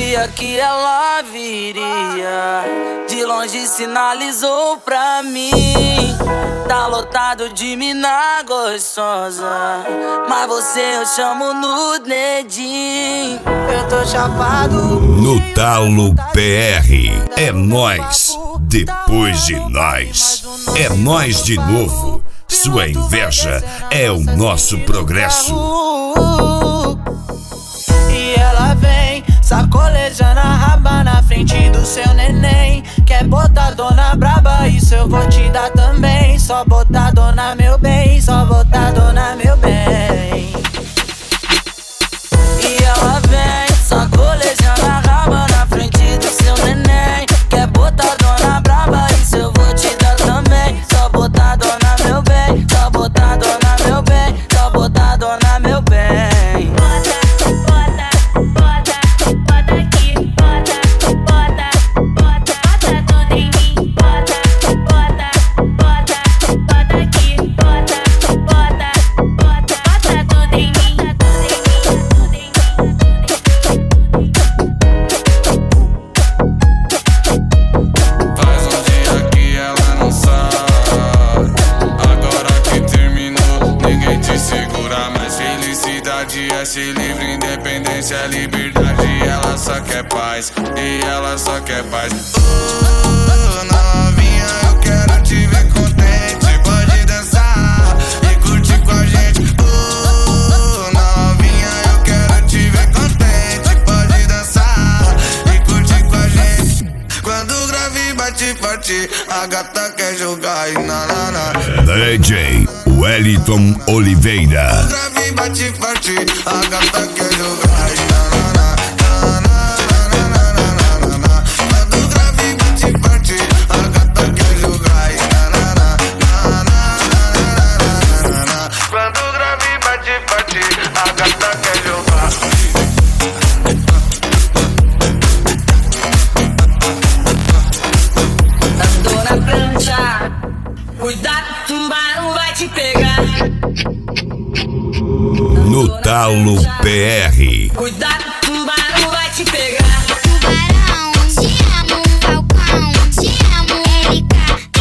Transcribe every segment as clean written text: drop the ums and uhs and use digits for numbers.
Sabia que ela viria, de longe sinalizou pra mim. Tá lotado de mina gostosa, mas você eu chamo no dedinho. Eu tô chapado. No Talo PR, é nós, depois de nós. É nós de novo. Sua inveja é o nosso progresso. E ela vem sacolejando a raba na frente do seu neném. Quer botar dona braba, isso eu vou te dar também. Só botar dona meu bem, só botar dona meu bem. E ela vem sacolejando a raba na frente do seu neném. Quer botar dona braba, isso eu vou te dar também. Só botar dona meu bem, só botar dona meu bem, só botar dona meu bem. É ser livre, independência, liberdade. Ela só quer paz, e ela só quer paz. Novinha, eu quero te ver contente. Pode dançar e curtir com a gente. Novinha, eu quero te ver contente. Pode dançar e curtir com a gente. Quando o grave bate forte, a gata quer jogar e na. DJ Wellington Oliveira. Bate forte, a gata quer jogar e na. Quando o grave bate forte, a gata quer jogar e na. Quando o grave bate forte, a gata quer jogar. Andou na prancha, cuidado, tubarão vai te pegar. No Talo PR. Cuidado, tubarão vai te pegar. Tubarão, te amo, Falcão, te amo, LK.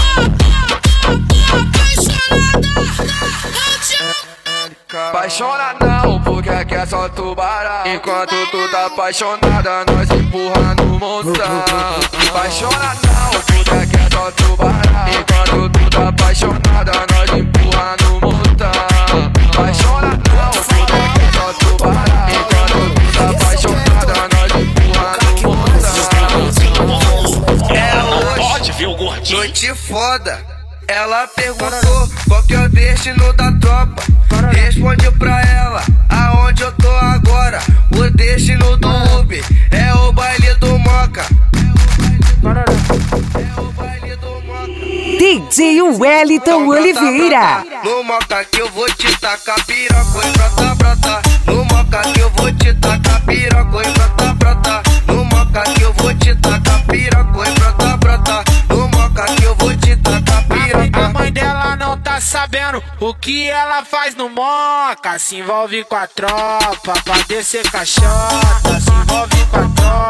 Apaixona não, porque aqui é só tubarão. Enquanto tu tá apaixonada, nós empurra no montão. Apaixona não, porque aqui é só tubarão. Enquanto tu tá apaixonada, nós empurra no montão. Apaixona não, porque aqui é só tubarão. Enquanto tu tá apaixonada, nós empurra no montão. É hoje, viu, gordinho? Noite foda. Ela perguntou qual que é o destino da tropa. Responde pra ela aonde eu tô agora. O destino do Uber é o baile do Moca. É o baile do Moca. DJ Wellington Oliveira. No Moca que eu vou te tacar piroca e brota. No Moca que eu vou te tacar piroca e brota. No Moca que eu vou te tacar piroca e brota. No Moca que eu vou te tacar piroca. A mãe dela não tá sabendo o que ela faz no Moca. Se envolve com a tropa pra descer caixota. Se envolve com a tropa